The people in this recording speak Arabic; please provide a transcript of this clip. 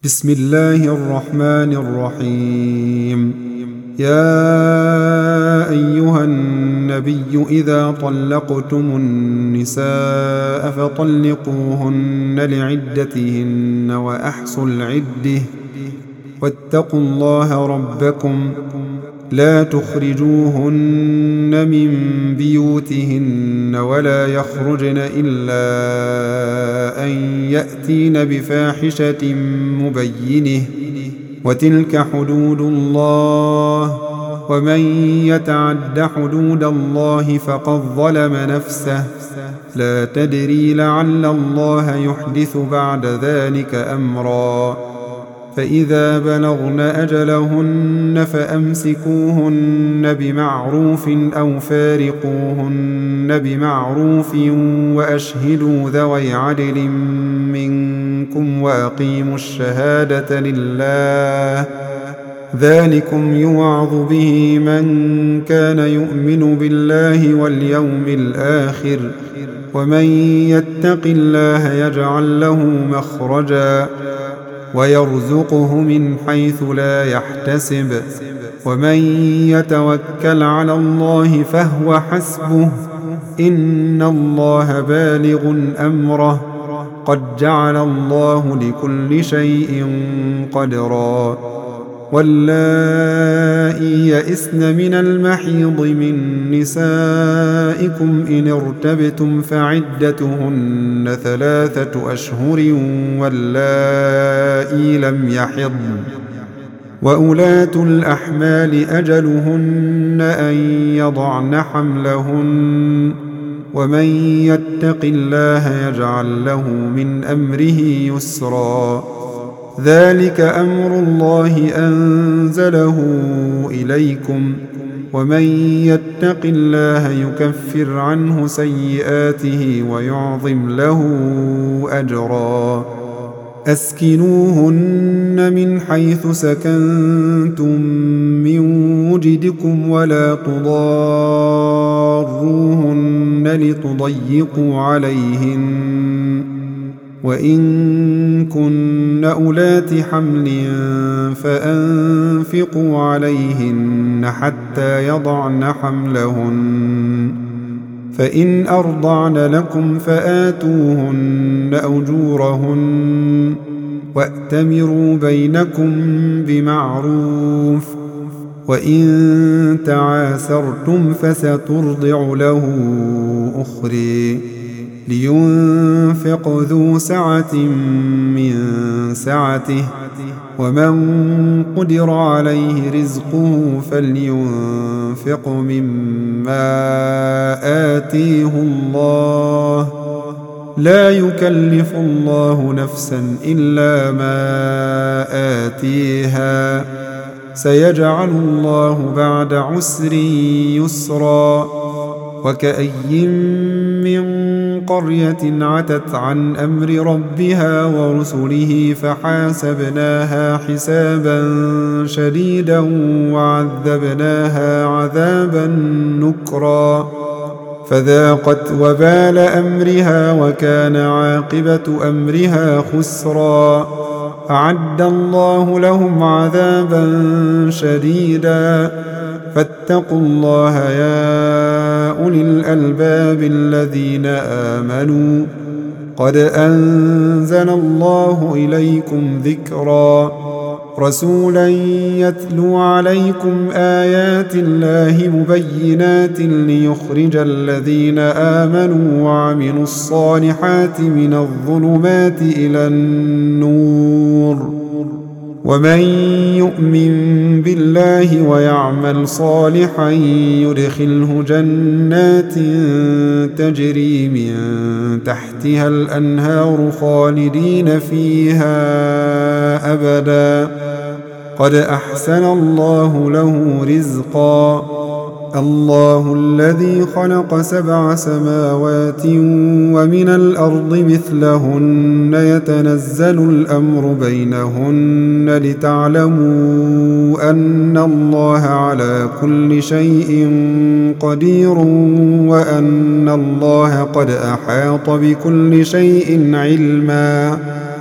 بسم الله الرحمن الرحيم. يا أيها النبي إذا طلقتم النساء فطلقوهن لعدتهن وأحصوا العدة واتقوا الله ربكم لا تخرجوهن من بيوتهن ولا يخرجن إلا أن يأتين بفاحشة مبينة وتلك حدود الله ومن يتعد حدود الله فقد ظلم نفسه لا تدري لعل الله يحدث بعد ذلك أمرا فإذا بلغن أجلهن فأمسكوهن بمعروف أو فارقوهن بمعروف وأشهدوا ذوي عدل منكم وأقيموا الشهادة لله ذلكم يوعظ به من كان يؤمن بالله واليوم الآخر ومن يتق الله يجعل له مخرجا ويرزقه من حيث لا يحتسب ومن يتوكل على الله فهو حسبه إن الله بالغ أمره قد جعل الله لكل شيء قدرا واللائي يئسن من المحيض من نسائكم إن ارتبتم فعدتهن 3 أشهر واللائي لم يحضن وأولاة الأحمال أجلهن أن يضعن حملهن ومن يتق الله يجعل له من أمره يسرا ذلك أمر الله أنزله إليكم ومن يتق الله يكفر عنه سيئاته ويعظم له أجرا أسكنوهن من حيث سكنتم من وجدكم ولا تضاروهن لتضيقوا عليهن وإن كن أولات حمل فأنفقوا عليهن حتى يضعن حملهن فإن أرضعن لكم فآتوهن أجورهن وأتمروا بينكم بمعروف وإن تعاسرتم فسترضع له أخرى لينفق ذو سعة من سعته ومن قدر عليه رزقه فلينفق مما آتيه الله لا يكلف الله نفسا إلا ما آتيها سيجعل الله بعد عسر يسرا وكأي من قرية عتت عن أمر ربها ورسله فحاسبناها حسابا شديدا وعذبناها عذابا نكرا فذاقت وبال أمرها وكان عاقبة أمرها خسرا أعد الله لهم عذابا شديدا فاتقوا الله يا أولي الألباب الذين آمنوا قد أنزل الله إليكم ذكرا رسولا يتلو عليكم آيات الله مبينات ليخرج الذين آمنوا وعملوا الصالحات من الظلمات إلى النور ومن يؤمن بالله ويعمل صالحا يدخله جنات تجري من تحتها الأنهار خالدين فيها أبدا قد أحسن الله له رزقا الله الذي خلق 7 سماوات ومن الأرض مثلهن يتنزل الأمر بينهن لتعلموا أن الله على كل شيء قدير وأن الله قد أحاط بكل شيء علما